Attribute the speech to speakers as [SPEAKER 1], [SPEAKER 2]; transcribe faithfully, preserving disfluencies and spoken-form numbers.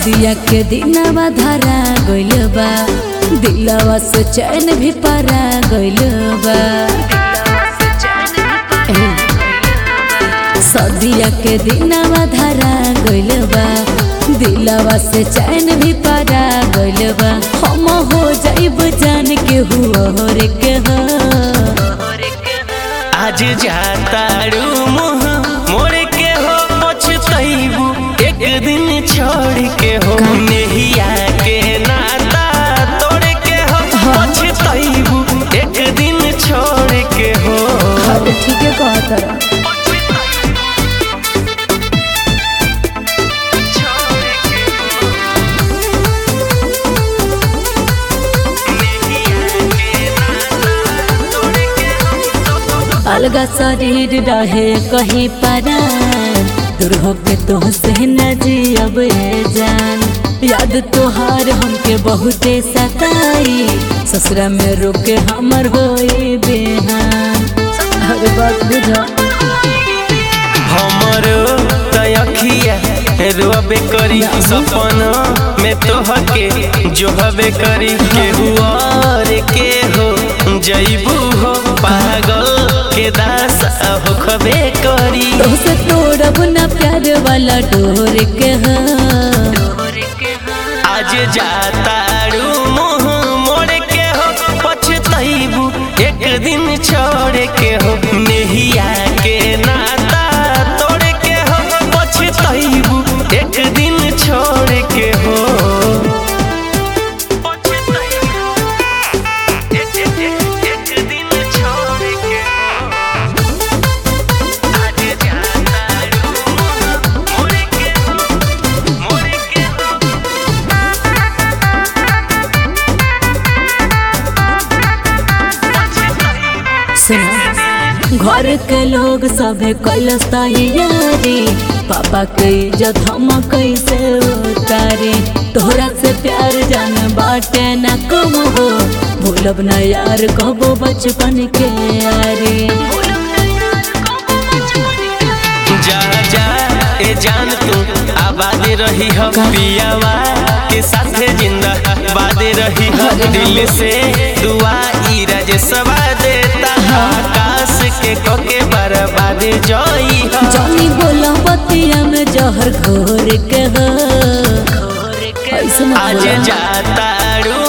[SPEAKER 1] सदिया के दिनवा धरा गइल बा, दिलवा से चैन भी परा गइल बा। सदिया के दिनवा धरा गइल बा, दिलवा से चैन भी परा गइल बा। हम हो जाइब जान के हुआ रे के हो,
[SPEAKER 2] आज जातारू मुँह मोड़ के हो, पछतैबू एक दिन छोड़ के हो। नेहिया के नाता तोड़ के हो, पछतैबू एक दिन छोड़ के हो।
[SPEAKER 1] अरे ठीक है कहता अलगा शरीर रहे कहीं परा, दूर होके तो से न जियब जान। याद तोहार हमके बहुते सताई, ससुरा में रोके हमर होई बेहान। हर बात बुझा
[SPEAKER 2] हमरो तयखिया रोबे करी, सपना में तोहके जो हबे करी। केहू और के हो जइबू हो, पागल के दास हो खबे करी।
[SPEAKER 1] तो से तोड़ब ना प्यार वाला डोर के हो,
[SPEAKER 2] आज जातारू मुँह मोड़ के हो, पछतैबू एक दिन छोड़ के हो। नेहिया के नाता तोड़ के हो, पछतैबू एक दिन छोड़ के हो।
[SPEAKER 1] घर के लोग सभे कैलस तैयारी, पापा के इज्जत हम कैसे उतारे। तोहरा से प्यार जान बाटे न कम हो, भूलब न यार कबो बचपन के यारी।
[SPEAKER 2] जा जा ए जान तू आबाद रही हो, पियावा के साथे जिंदा बाद रही हो। दिल से दुआ इराज सवा देता, आकाश के कोके बर्बाद जोई हो।
[SPEAKER 1] जानी बोला बतिया में जहर घोर के हो,
[SPEAKER 2] आज जातारू